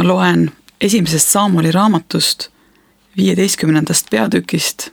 Ma loen 1. Saamueli raamatust 15. peatükist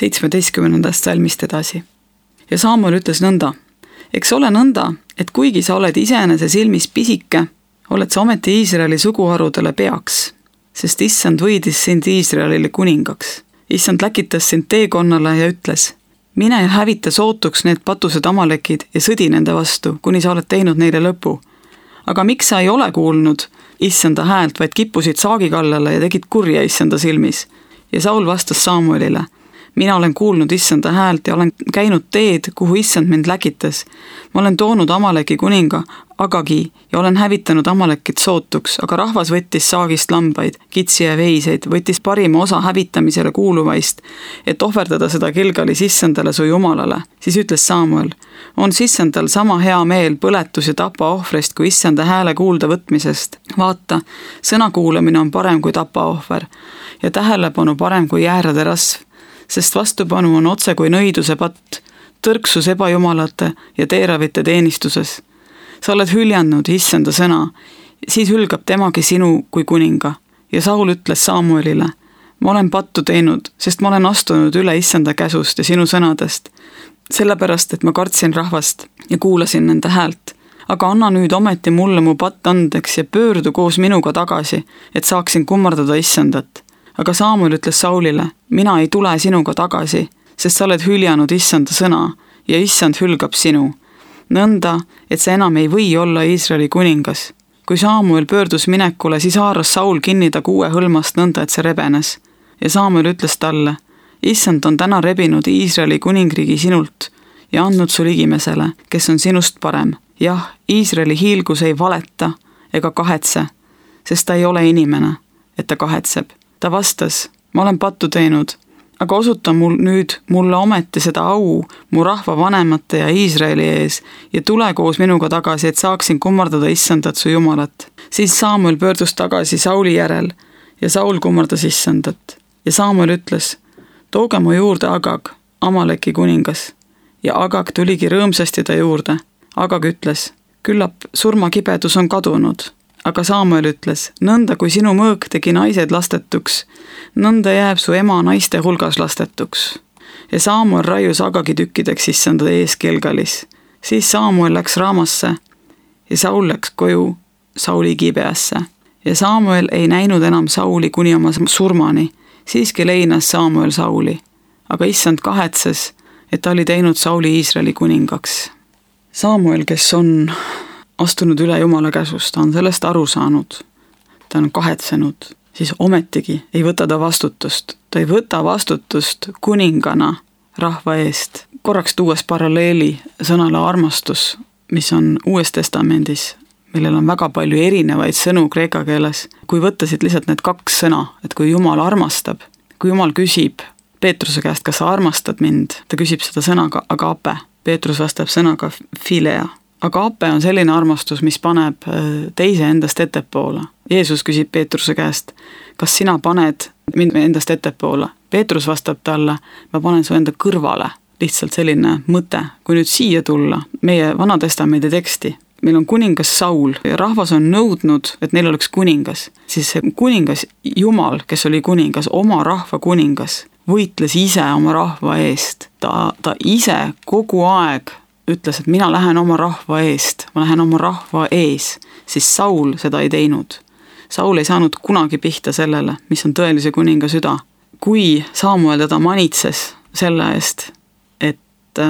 17. salmist edasi. Ja Saamuel ütles nõnda, eks ole nõnda, et kuigi sa oled iseenese silmis pisike, oled sa ometi Iisraeli suguharudele peaks, sest issand võidis sind Iisraelile kuningaks. Issand läkitas sind teekonnale ja ütles, mine ja hävita sootuks need patused amalekid ja sõdi nende vastu, kuni sa oled teinud neile lõpu. Aga miks sa ei ole kuulnud issanda häält, vaid kippusid saagi kallale ja tegid kurja issanda silmis? Ja Saul vastas Saamuelile, mina olen kuulnud issanda häält ja olen käinud teed, kuhu issand mind läkitas. Ma olen toonud Amaleki kuninga Agagi ja olen hävitanud Amalekit sootuks, aga rahvas võttis saagist lambaid, kitsi ja veiseid, võttis parima osa hävitamisele kuuluvaist, et ohverdada seda Gilgalis issandale su jumalale. Siis ütles Saamuel, on issandal sama hea meel põletus ja tapa ohvrist kui issanda hääle kuulda võtmisest. Vaata, sõna kuulamine on parem kui tapa ohver ja tähelepanu parem kui jäärade rasv, sest vastupanu on otse kui nõiduse patt, tõrksus ebajumalate ja teeravite teenistuses. Sa oled hüljanud issanda sõna, siis hülgab temagi sinu kui kuninga. Ja Saul ütles Saamuelile, ma olen pattu teinud, sest ma olen astunud üle issanda käsust ja sinu sõnadest, sellepärast, et ma kartsin rahvast ja kuulasin nende häält. Aga anna nüüd ometi mulle mu patt andeks ja pöördu koos minuga tagasi, et saaksin kummardada issandat. Aga Saamuel ütles Saulile, mina ei tule sinuga tagasi, sest sa oled hüljanud issanda sõna ja issand hülgab sinu. Nõnda, et sa enam ei või olla Iisraeli kuningas. Kui Saamuel pöördus minekule, siis haaras Saul kinni ta kuue hõlmast nõnda, et see rebenes. Ja Saamuel ütles talle, issand on täna rebinud Iisraeli kuningriigi sinult ja andnud su ligimesele, kes on sinust parem. Jah, Iisraeli hiilgus ei valeta ega kahetse, sest ta ei ole inimene, et ta kahetseb. Ta vastas, ma olen pattu teinud, aga osuta mul nüüd mulle ometi seda au mu rahva vanemate ja Iisraeli ees ja tule koos minuga tagasi, et saaksin kummardada issandat su jumalat. Siis Saamuel pöördus tagasi Sauli järel ja Saul kummardas issandat. Ja Saamuel ütles, tooge mu juurde Agag, Amaleki kuningas. Ja Agag tuligi rõõmsasti ta juurde. Agag ütles, küllap surmakibedus on kadunud. Aga Saamuel ütles, nõnda kui sinu mõõk tegi naised lastetuks, nõnda jääb su ema naiste hulgas lastetuks. Ja Saamuel raius Agagi tükkideks issanda ees Gilgalis. Siis Saamuel läks Raamasse ja Saul läks koju Sauli Gibeasse. Ja Saamuel ei näinud enam Sauli kuni oma surmani. Siiski leinas Saamuel Sauli, aga issand kahetses, et ta oli teinud Sauli Iisraeli kuningaks. Saamuel, kes on astunud üle Jumala käsust, ta on sellest aru saanud, ta on kahetsenud, siis ometigi ei võta ta vastutust. Ta ei võta vastutust kuningana rahva eest. Korraks tuues paralleeli sõnale armastus, mis on Uues Testamendis, millel on väga palju erinevaid sõnu kreeka keeles. Kui võtta siit lihtsalt need kaks sõna, et kui Jumal armastab, kui Jumal küsib Peetruse käest, kas sa armastad mind, ta küsib seda sõnaga agape. Peetrus vastab sõnaga filea. Agape on selline armastus, mis paneb teise endast ettepoole. Jeesus küsib Peetruse käest, kas sina paned mind endast ettepoole? Peetrus vastab talle, ma panen su enda kõrvale. Lihtsalt selline mõte. Kui nüüd siia tulla, meie Vanatestamendi teksti, meil on kuningas Saul ja rahvas on nõudnud, et neil oleks kuningas. Siis see kuningas Jumal, kes oli kuningas, oma rahva kuningas, võitles ise oma rahva eest. Ta ise kogu aeg ütles, et mina lähen oma rahva eest, ma lähen oma rahva ees, siis Saul seda ei teinud. Saul ei saanud kunagi pihta sellele, mis on tõelise kuninga süda. Kui Saamuel teda manitses selle eest, et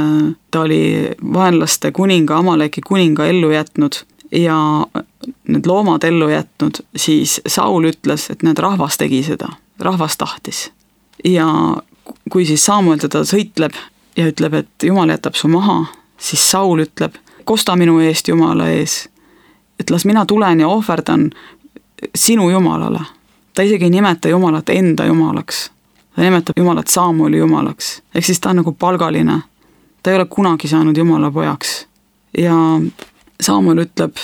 ta oli vaenlaste kuninga, Amaleki kuninga ellu jätnud ja need loomad ellu jätnud, siis Saul ütles, et need rahvas tegi seda, rahvas tahtis. Ja kui siis Saamuel teda sõitleb ja ütleb, et Jumal jätab su maha, siis Saul ütleb, kosta minu eest Jumala ees, et las mina tulen ja ohverdan sinu Jumalale. Ta isegi ei nimeta Jumalat enda Jumalaks. Ta nimetab Jumalat Saamueli Jumalaks. Ehk siis ta on nagu palgaline. Ta ei ole kunagi saanud Jumala pojaks. Ja Saamuel ütleb,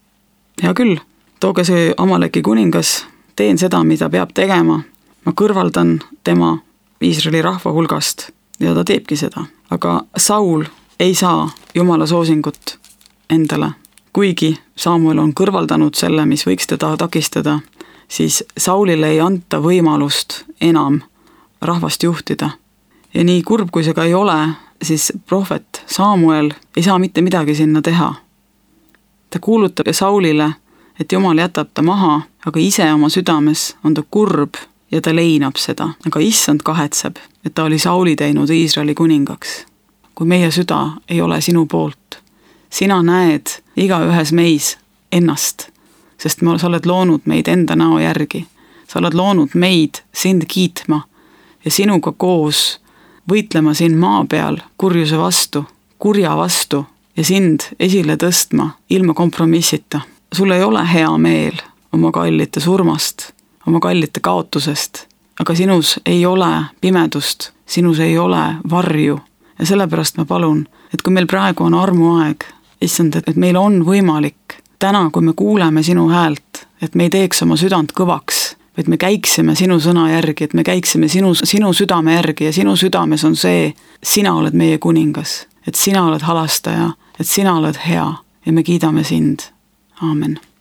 hea küll, tooge see Amaleki kuningas, teen seda, mida peab tegema. Ma kõrvaldan tema Iisraeli rahva hulgast ja ta teebki seda. Aga Saul ei saa Jumala soosingut endale, kuigi Saamuel on kõrvaldanud selle, mis võiks teda takistada siis Saulile ei anta võimalust enam rahvast juhtida. Ja nii kurb, kui see ka ei ole, siis prohvet Samuel ei saa mitte midagi sinna teha. Ta kuulutab Saulile, et Jumal jätab ta maha, aga ise oma südames on ta kurb ja ta leinab seda. Aga issand kahetseb, et ta oli Sauli teinud Iisraeli kuningaks. Kui meie süda ei ole sinu poolt, sina näed igaühes meis ennast, sest sa oled loonud meid enda näo järgi. Sa oled loonud meid sind kiitma ja sinuga koos võitlema siin maa peal kurjuse vastu, kurja vastu ja sind esile tõstma ilma kompromissita. Sul ei ole hea meel oma kallite surmast, oma kallite kaotusest, aga sinus ei ole pimedust, sinus ei ole varju. Ja sellepärast ma palun, et kui meil praegu on armuaeg, issand, et meil on võimalik täna, kui me kuuleme sinu häält, et me ei teeks oma südant kõvaks, et me käiksime sinu sõna järgi, et me käiksime sinu südame järgi ja sinu südames on see, sina oled meie kuningas, et sina oled halastaja, et sina oled hea ja me kiidame sind. Aamen.